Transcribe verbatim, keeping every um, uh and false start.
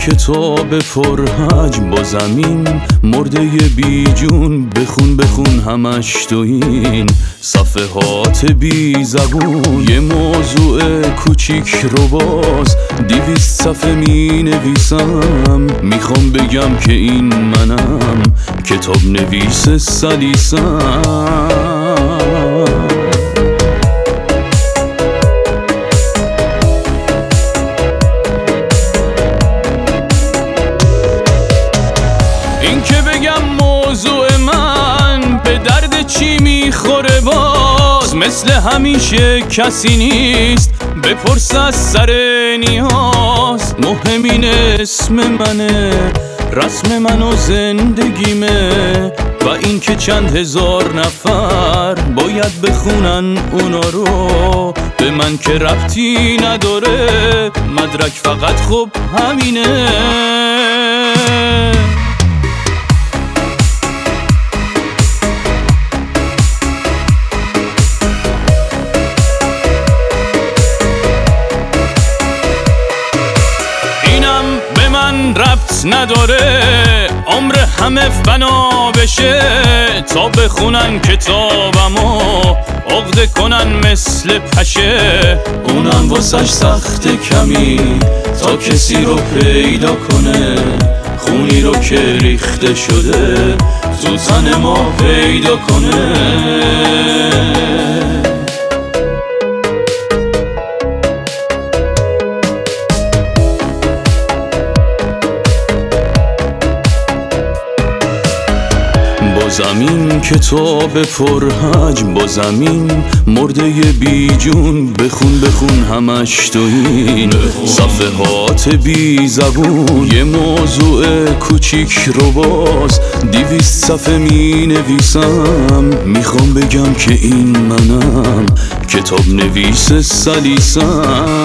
کتاب پرحجم با زمین مرده بی جون، بخون بخون همش تو این صفحات بی زبون. یه موضوع کوچیک رو باز دیویست صفحه می نویسم، میخوام بگم که این منم، کتاب نویس سلیسم. این که بگم موضوع من به درد چی میخوره، باز مثل همیشه کسی نیست بپرس از سر نیاز. مهم این اسم منه، رسم من و زندگیمه، و این که چند هزار نفر باید بخونن اونا رو، به من که ربطی نداره، مدرک فقط خب همینه. ربط نداره عمر همه فنا بشه، تا بخونن کتابمو عقده کنن مثل پشه. اونم واسش سخت کمی تا کسی رو پیدا کنه، خونی رو که ریخته شده تو تن ما پیدا کنه. با زمین کتاب پرحجم با زمین مرده بی جون، بخون بخون همش تو این صفحات بی زبون. یه موضوع کوچیک رو باز دیویست صفحه می نویسم، میخوام بگم که این منم، کتاب نویس سلیسم.